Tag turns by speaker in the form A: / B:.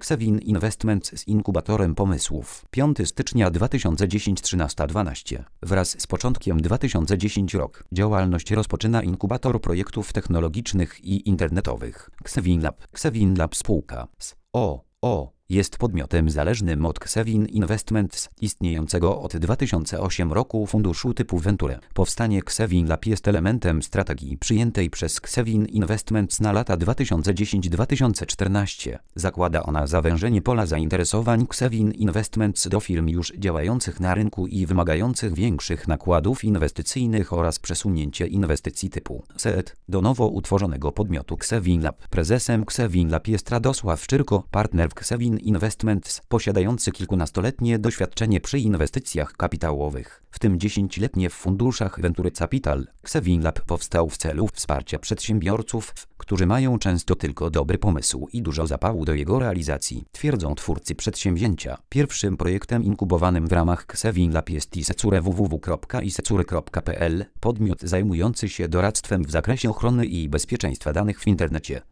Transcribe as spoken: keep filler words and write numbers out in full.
A: Xevin Investments z inkubatorem pomysłów. piątego stycznia dwa tysiące dziesiątego trzynaście dwanaście. Wraz z początkiem dwa tysiące dziesiątego rok działalność rozpoczyna inkubator projektów technologicznych i internetowych. Xevin Lab. Xevin Lab spółka z o o jest podmiotem zależnym od Xevin Investments, istniejącego od dwa tysiące ósmego roku funduszu typu Venture. Powstanie Xevin Lab jest elementem strategii przyjętej przez Xevin Investments na lata dwa tysiące dziesiąty do dwa tysiące czternastego. Zakłada ona zawężenie pola zainteresowań Xevin Investments do firm już działających na rynku i wymagających większych nakładów inwestycyjnych oraz przesunięcie inwestycji typu C E T do nowo utworzonego podmiotu Xevin Lab. Prezesem Xevin Lab jest Radosław Szczyrko, partner w Xevin Investments, posiadający kilkunastoletnie doświadczenie przy inwestycjach kapitałowych, w tym dziesięcioletnie w funduszach Venture Capital. Xevin Lab powstał w celu wsparcia przedsiębiorców, którzy mają często tylko dobry pomysł i dużo zapału do jego realizacji, twierdzą twórcy przedsięwzięcia. Pierwszym projektem inkubowanym w ramach Xevin Lab jest Isecure www kropka isecure kropka p l, podmiot zajmujący się doradztwem w zakresie ochrony i bezpieczeństwa danych w internecie.